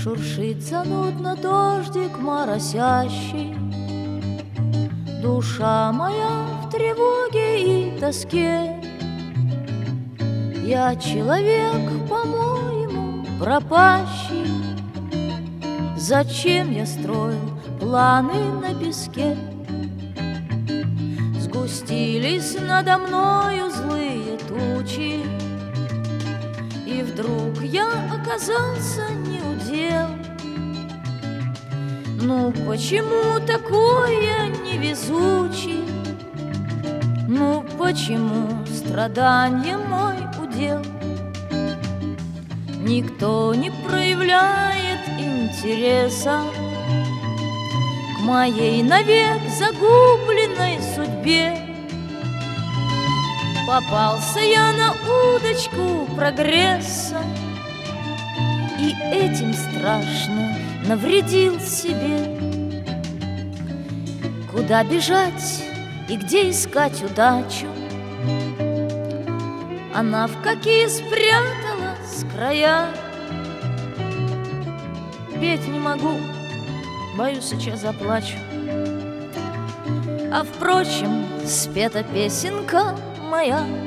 Шуршит занудно дождик моросящий. Душа моя в тревоге и тоске. Я человек, по-моему, пропащий. Зачем я строил планы на песке? Сгустились надо мною злые тучи, и вдруг я оказался неудел. Ну почему такой я невезучий? Ну почему страдание мой удел? Никто не проявляет интереса к моей навек загубленной судьбе. Попался я на удочку прогресса и этим страшно навредил себе. Куда бежать и где искать удачу? Она в какие спряталась края. Петь не могу, боюсь, сейчас заплачу. А впрочем, спета песенка моя.